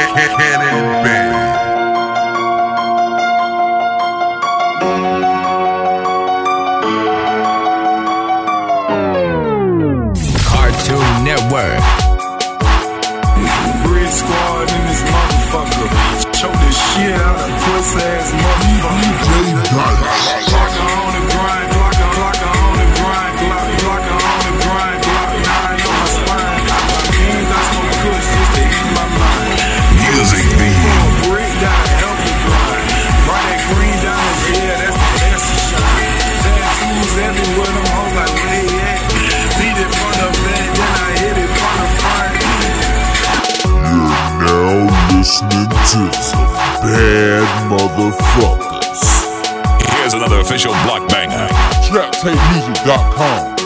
Cannon Band. Cartoon Network. Red Squad in this motherfucker. Choke this shit out of pussy ass motherfucker. Glocker on the grind, Glocker on the grind, Glocker on the grind, Glock 9 on my spine. My beans, I smoke kush just to ease my mind. Music beat. Brick down, help me grind. Write that green down his head, that's the best to shine. Tattoos everywhere, them hoes like where they at. Beat it from the back, then I hit it from the front. You're now listening to some bad motherfuckers. Here's another official block banger. TrapTapeMusic.com.